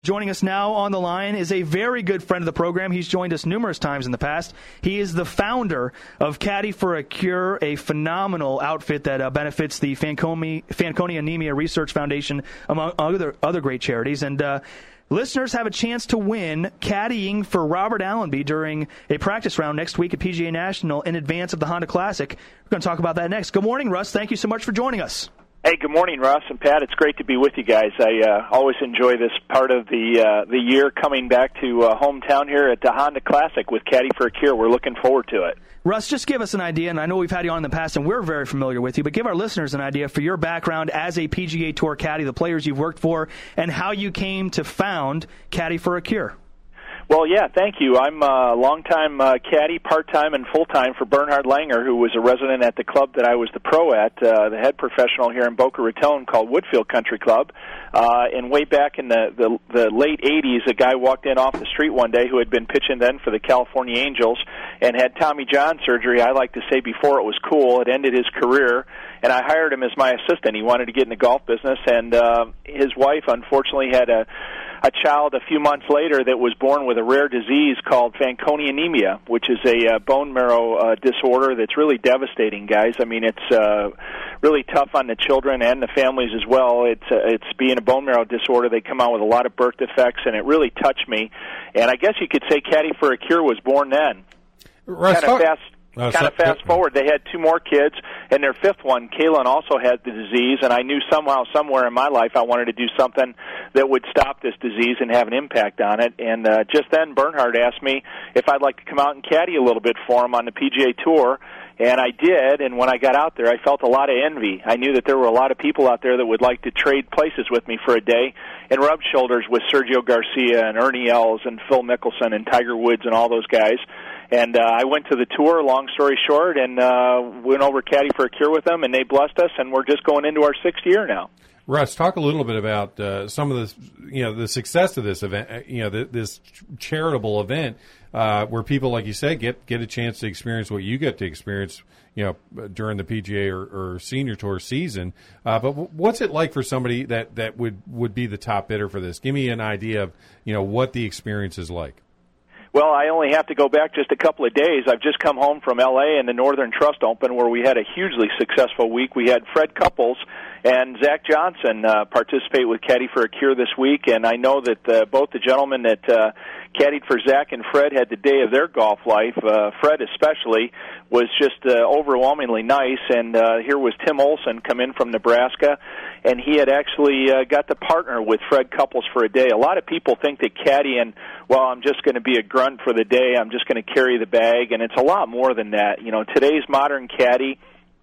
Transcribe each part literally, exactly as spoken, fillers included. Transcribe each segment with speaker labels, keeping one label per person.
Speaker 1: Joining us now on the line is a very good friend of the program. He's joined us numerous times in the past. He is the founder of Caddy for a Cure, a phenomenal outfit that uh, benefits the Fanconi, Fanconi Anemia Research Foundation, among other, other great charities. And uh, listeners have a chance to win caddying for Robert Allenby during a practice round next week at P G A National in advance of the Honda Classic. We're going to talk about that next. Good morning, Russ. Thank you so much for joining us.
Speaker 2: Hey, good morning, Russ and Pat. It's great to be with you guys. I uh, always enjoy this part of the uh, the year coming back to uh, hometown here at the Honda Classic with Caddy for a Cure. We're looking forward to it.
Speaker 1: Russ, just give us an idea, and I know we've had you on in the past, and we're very familiar with you, but give our listeners an idea for your background as a P G A Tour caddy, the players you've worked for, and how you came to found Caddy for a Cure.
Speaker 2: Well, yeah, thank you. I'm a longtime uh, caddy, part-time and full-time for Bernhard Langer, who was a resident at the club that I was the pro at, uh, the head professional here in Boca Raton called Woodfield Country Club. Uh, and way back in the, the, the late eighties, a guy walked in off the street one day who had been pitching then for the California Angels and had Tommy John surgery. I like to say before it was cool. It ended his career, and I hired him as my assistant. He wanted to get in the golf business, and uh, his wife, unfortunately, had a a child a few months later that was born with a rare disease called Fanconi anemia, which is a uh, bone marrow uh, disorder that's really devastating, guys. I mean, it's uh, really tough on the children and the families as well. It's uh, it's being a bone marrow disorder. They come out with a lot of birth defects, and it really touched me. And I guess you could say Caddy for a Cure was born then.
Speaker 3: Russ,
Speaker 2: kind of fast.
Speaker 3: Oh,
Speaker 2: kind of fast forward, they had two more kids, and their fifth one, Kaylin, also had the disease, and I knew somehow, somewhere in my life, I wanted to do something that would stop this disease and have an impact on it. And uh, just then, Bernhard asked me if I'd like to come out and caddy a little bit for him on the P G A Tour, and I did, and when I got out there, I felt a lot of envy. I knew that there were a lot of people out there that would like to trade places with me for a day and rub shoulders with Sergio Garcia and Ernie Els and Phil Mickelson and Tiger Woods and all those guys. And uh, I went to the tour, long story short, and uh, went over Caddy for a Cure with them, and they blessed us, and we're just going into our sixth year now.
Speaker 3: Russ, talk a little bit about uh, some of the, you know, the success of this event, you know, the, this charitable event uh, where people, like you said, get get a chance to experience what you get to experience, you know, during the P G A or, or Senior Tour season. Uh, but w- what's it like for somebody that, that would, would be the top bidder for this? Give me an idea of, you know, what the experience is like.
Speaker 2: Well, I only have to go back just a couple of days. I've just come home from L A and the Northern Trust Open, where we had a hugely successful week. We had Fred Couples and Zach Johnson uh, participate with Caddy for a Cure this week, and I know that uh, both the gentlemen that uh, caddied for Zach and Fred had the day of their golf life. Uh, Fred especially was just uh, overwhelmingly nice, and uh, here was Tim Olson come in from Nebraska, and he had actually uh, got to partner with Fred Couples for a day. A lot of people think that caddying, well, I'm just going to be a grunt for the day, I'm just going to carry the bag, and it's a lot more than that. You know, today's modern caddy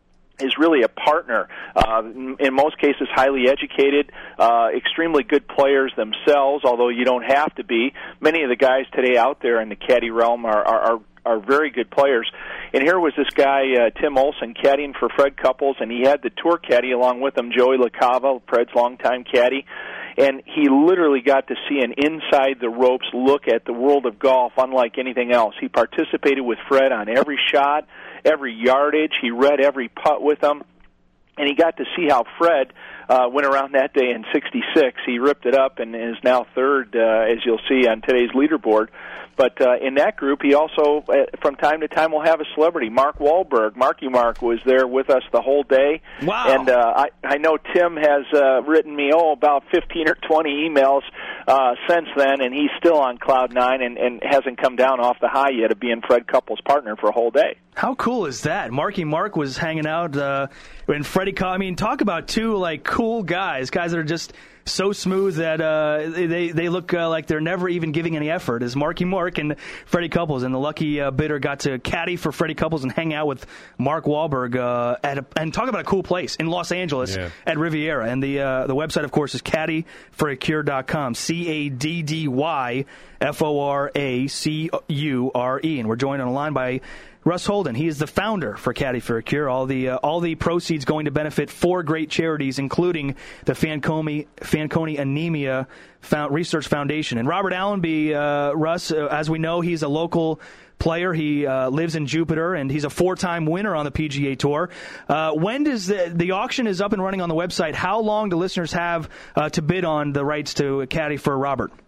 Speaker 2: is really a partner, uh, in most cases highly educated, uh, extremely good players themselves, although you don't have to be. Many of the guys today out there in the caddy realm are, are, are are very good players. And here was this guy, uh, Tim Olson, caddying for Fred Couples, and he had the tour caddy along with him, Joey LaCava, Fred's longtime caddy. And he literally got to see an inside-the-ropes look at the world of golf unlike anything else. He participated with Fred on every shot, every yardage. He read every putt with him. And he got to see how Fred uh, went around that day in sixty-six. He ripped it up and is now third, uh, as you'll see on today's leaderboard. But uh, in that group, he also, uh, from time to time, will have a celebrity. Mark Wahlberg, Marky Mark, was there with us the whole day.
Speaker 1: Wow.
Speaker 2: And uh, I, I know Tim has uh, written me, oh, about fifteen or twenty emails uh, since then, and he's still on cloud nine and, and hasn't come down off the high yet of being Fred Couples' partner for a whole day.
Speaker 1: How cool is that? Marky Mark was hanging out uh, when Freddie caught. I mean, talk about two, like, cool guys, guys that are just so smooth that uh, they they look uh, like they're never even giving any effort, as Marky Mark and Freddie Couples. And the lucky uh, bidder got to caddy for Freddie Couples and hang out with Mark Wahlberg uh, at a, and talk about a cool place in Los Angeles yeah. at Riviera. And the uh, the website, of course, is caddy for a cure dot com, C A D D Y F O R A C U R E. And we're joined on the line by Russ Holden. He is the founder for Caddy for a Cure. All the uh, all the proceeds going to benefit four great charities, including the Fanconi, Fanconi Anemia Found, Research Foundation. And Robert Allenby, uh, Russ, uh, as we know, he's a local player. He uh, lives in Jupiter, and he's a four-time winner on the P G A Tour. Uh, when does the, the auction is up and running on the website? How long do listeners have uh, to bid on the rights to Caddy for Robert?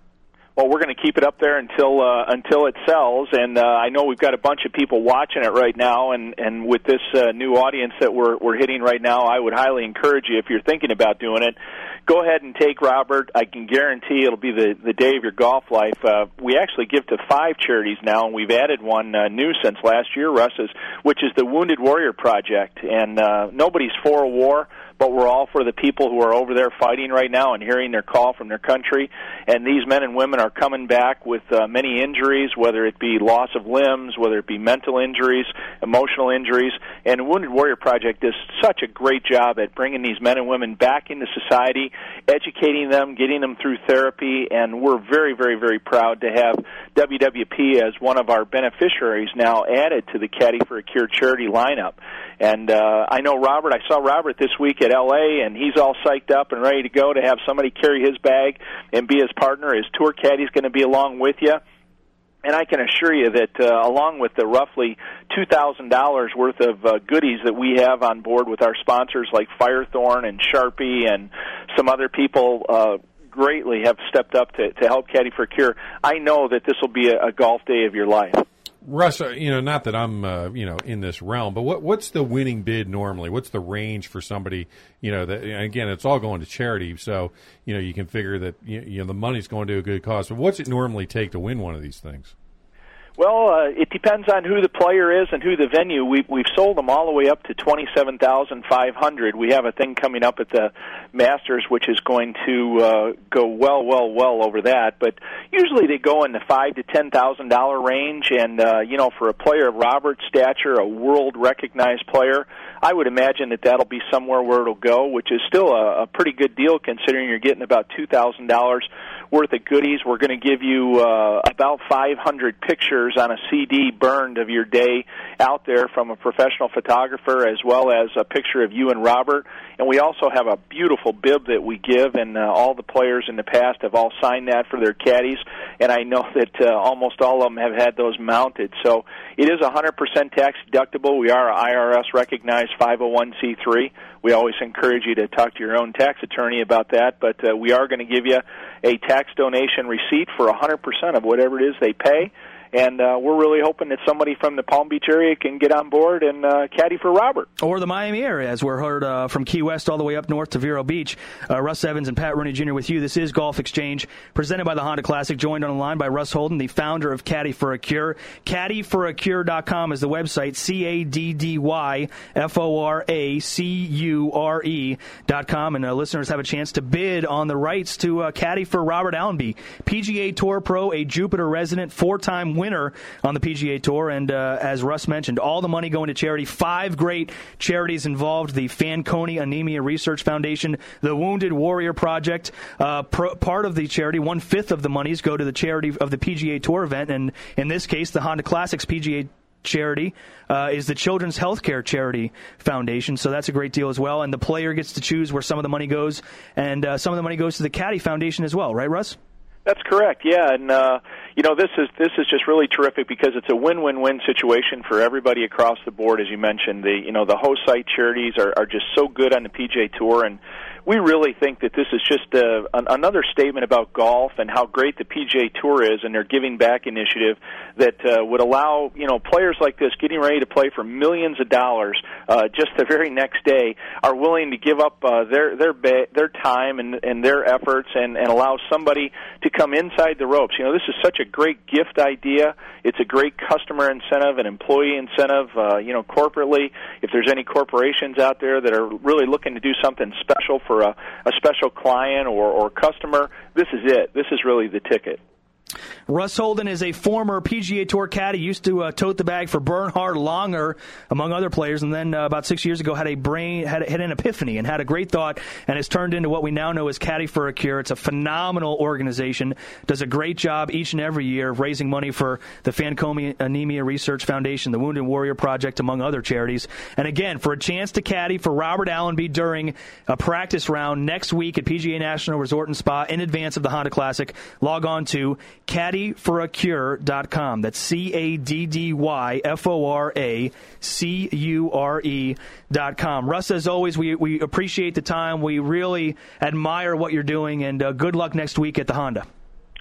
Speaker 2: Well, we're going to keep it up there until uh, until it sells, and uh, I know we've got a bunch of people watching it right now, and, and with this uh, new audience that we're we're hitting right now, I would highly encourage you, if you're thinking about doing it, go ahead and take Robert. I can guarantee it'll be the, the day of your golf life. Uh, we actually give to five charities now, and we've added one uh, new since last year, Russ, is, which is the Wounded Warrior Project, and uh, nobody's for a war, but we're all for the people who are over there fighting right now and hearing their call from their country. And these men and women are coming back with uh, many injuries, whether it be loss of limbs, whether it be mental injuries, emotional injuries. And the Wounded Warrior Project does such a great job at bringing these men and women back into society, educating them, getting them through therapy. And we're very, very, very proud to have W W P as one of our beneficiaries now added to the Caddy for a Cure charity lineup. And uh, I know Robert, I saw Robert this week at L A, and he's all psyched up and ready to go to have somebody carry his bag and be his partner. His tour caddy's going to be along with you. And I can assure you that uh, along with the roughly two thousand dollars worth of uh, goodies that we have on board with our sponsors like Firethorn and Sharpie and some other people uh, greatly have stepped up to, to help Caddy for a Cure, I know that this will be a, a golf day of your life.
Speaker 3: Russ, you know, not that I'm, uh, you know, in this realm, but what what's the winning bid normally? What's the range for somebody, you know, that, again, it's all going to charity, so, you know, you can figure that, you know, the money's going to a good cause. But what's it normally take to win one of these things?
Speaker 2: Well, uh, it depends on who the player is and who the venue. We've, we've sold them all the way up to twenty-seven thousand five hundred dollars. We have a thing coming up at the Masters, which is going to uh, go well, well, well over that. But usually they go in the five to ten thousand dollar range. And uh, you know, for a player of Robert's stature, a world-recognized player, I would imagine that that'll be somewhere where it'll go, which is still a, a pretty good deal considering you're getting about two thousand dollars worth of goodies. We're going to give you uh, about five hundred pictures on a C D burned of your day out there from a professional photographer, as well as a picture of you and Robert. And we also have a beautiful bib that we give, and uh, all the players in the past have all signed that for their caddies, and I know that uh, almost all of them have had those mounted. So it is one hundred percent tax deductible. We are an I R S-recognized five oh one c three. We always encourage you to talk to your own tax attorney about that, but uh, we are going to give you a tax donation receipt for one hundred percent of whatever it is they pay. And uh, we're really hoping that somebody from the Palm Beach area can get on board and uh, caddy for Robert.
Speaker 1: Or the Miami area, as we're heard uh, from Key West all the way up north to Vero Beach. Uh, Russ Evans and Pat Rooney Junior with you. This is Golf Exchange, presented by the Honda Classic, joined on the line by Russ Holden, the founder of Caddy for a Cure. caddy for a cure dot com is the website, C A D D Y F O R A C U R E dot com. And uh, listeners have a chance to bid on the rights to uh, caddy for Robert Allenby, P G A Tour Pro, a Jupiter resident, four-time winner on the P G A Tour, and uh, as Russ mentioned, all the money going to charity. Five great charities involved: the Fanconi Anemia Research Foundation, the Wounded Warrior Project. Uh, pro- part of the charity, one fifth of the monies go to the charity of the P G A Tour event, and in this case, the Honda Classics P G A charity uh, is the Children's Healthcare Charity Foundation, so that's a great deal as well. And the player gets to choose where some of the money goes, and uh, some of the money goes to the Caddy Foundation as well, right, Russ?
Speaker 2: That's correct, yeah, and uh, you know, this is this is just really terrific because it's a win-win-win situation for everybody across the board. As you mentioned, the you know the host site charities are, are just so good on the P G A Tour, and we really think that this is just a, an, another statement about golf and how great the P G A Tour is and their Giving Back initiative that uh, would allow, you know, players like this getting ready to play for millions of dollars uh, just the very next day are willing to give up uh, their their ba- their time and, and their efforts and, and allow somebody to come inside the ropes. You know, this is such a great gift idea. It's a great customer incentive and employee incentive, uh, you know, corporately. If there's any corporations out there that are really looking to do something special for a, a special client or, or customer, this is it. This is really the ticket.
Speaker 1: Russ Holden is a former P G A Tour caddy, used to uh, tote the bag for Bernhard Langer, among other players, and then uh, about six years ago had a brain, had, had an epiphany and had a great thought, and has turned into what we now know as Caddy for a Cure. It's a phenomenal organization, does a great job each and every year of raising money for the Fanconi Anemia Research Foundation, the Wounded Warrior Project, among other charities. And again, for a chance to caddy for Robert Allenby during a practice round next week at P G A National Resort and Spa in advance of the Honda Classic, log on to caddy for a cure dot com. That's C A D D Y F O R A C U R E dot com. Russ, as always, we, we appreciate the time. We really admire what you're doing, and uh, good luck next week at the Honda.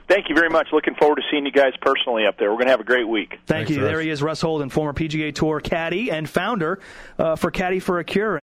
Speaker 2: Thank you very much. Looking forward to seeing you guys personally up there. We're going to have a great week.
Speaker 1: Thank
Speaker 3: Thanks,
Speaker 1: you.
Speaker 3: Russ.
Speaker 1: There he is, Russ Holden, former P G A Tour caddy and founder uh, for Caddy for a Cure.